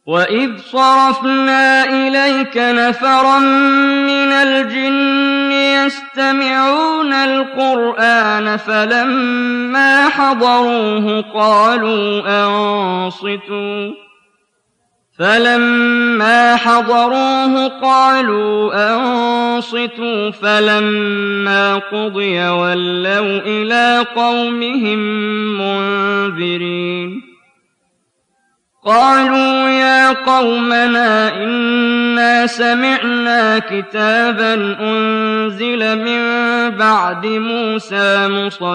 وَإِذْ صَرَفْنَا إِلَيْكَ نَفَرًا مِّنَ الْجِنِّ يَسْتَمِعُونَ الْقُرْآنَ فَلَمَّا حَضَرُوهُ قَالُوا أَنصِتُوا فَلَمَّا قُضِيَ وَلَّوْا إِلَىٰ قَوْمِهِم مُّنذِرِينَ قَالُوا يَا قَوْمَنَا إِنَّا سَمِعْنَا كِتَابًا أُنزِلَ مِن بَعْدِ مُوسَىٰ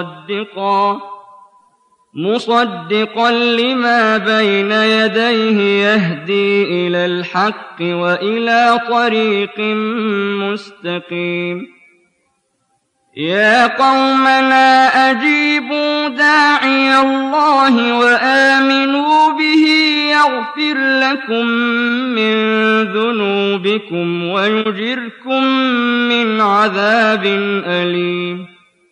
مُصَدِّقًا لِّمَا بَيْنَ يَدَيْهِ يَهْدِي إِلَى الْحَقِّ وَإِلَىٰ طَرِيقٍ مُّسْتَقِيمٍ يَا قَوْمَنَا أَجِيبُوا دَاعِيَ اللَّهِ وَآمِنُوا بِهِ يَغْفِرْ لَكُم مِّن ذُنُوبِكُمْ وَيُجِرْكُم مِّنْ عَذَابٍ أَلِيمٍ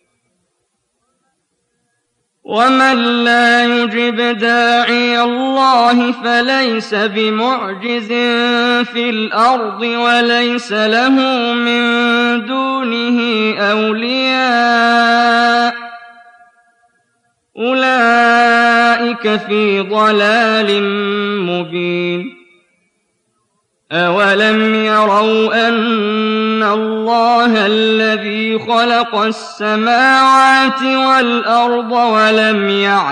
وَمَن لَّا يُجِبْ دَاعِيَ اللَّهِ فَلَيْسَ بِمُعْجِزٍ فِي الْأَرْضِ وَلَيْسَ لَهُ مِن دُونِهِ أَوْلِيَاءُ ۚ أُولَٰئِكَ فِي ضَلَالٍ مُّبِينٍ أَوَلَمْ يَرَوْا أَنَّ اللَّهَ الَّذِي خَلَقَ السَّمَاوَاتِ وَالْأَرْضَ وَلَمْ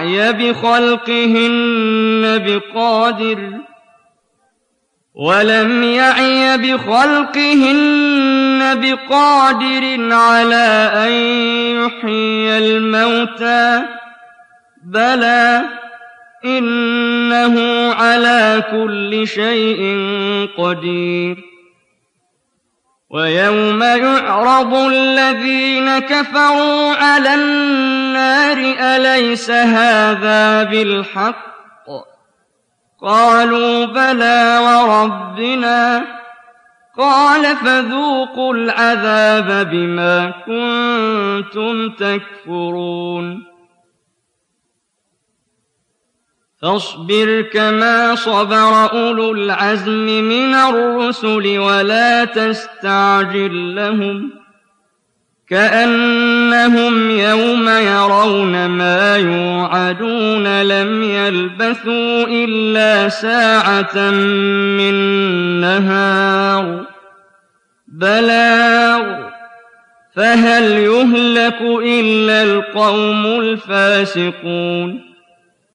يَعْيَ بِخَلْقِهِنَّ بِقَادِرٍ عَلَىٰ أَن يُحْيِيَ الْمَوْتَىٰ ۚ بَلَىٰ إِنَّهُ عَلَىٰ كُلِّ شَيْءٍ قَدِيرٌ وَيَوْمَ يُعْرَضُ الَّذِينَ كَفَرُوا عَلَى النَّارِ أَلَيْسَ هَٰذَا بِالْحَقِّ ۖ قَالُوا بَلَىٰ وَرَبِّنَا ۚ قَالَ فَذُوقُوا الْعَذَابَ بِمَا كُنتُمْ تَكْفُرُونَ فاصبر كما صبر أولو العزم من الرسل ولا تستعجل لهم كأنهم يوم يرون ما يوعدون لم يلبثوا إلا ساعة من نهار بلاغ فهل يهلك إلا القوم الفاسقون